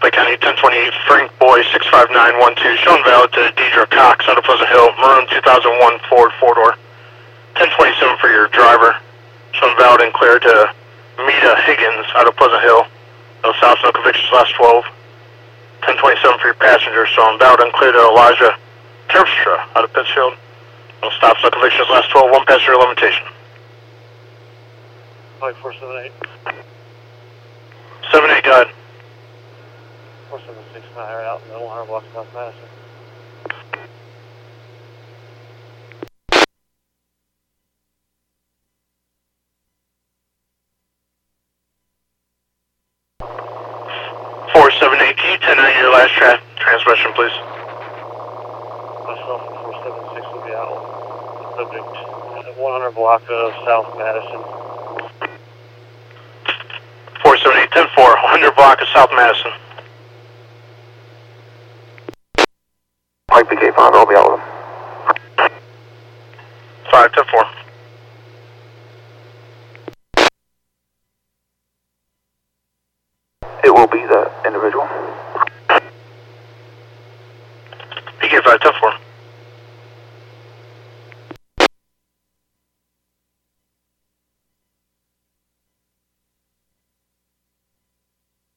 Lake County 1028, Frank Boy 65912, showing valid to Deidre Cox out of Pleasant Hill, maroon 2001 Ford 4-door. 1027 for your driver, showing valid and clear to Mita Higgins out of Pleasant Hill. No stops, no convictions, last 12. 1027 for your passenger, showing valid and clear to Elijah Terpstra out of Pittsfield. No stops, no convictions, last 12, one passenger limitation. Flight 478. 78, go ahead. 476, higher out in the 100 block of South Madison. Can you 10-9 your last transmission, please? Myself and 476 will be out. Subject 100 block of South Madison. 478, 10-4, 100 block of South Madison. Mike BK5, I'll be out with him. 5-4. It will be the individual. BK5, 10-4.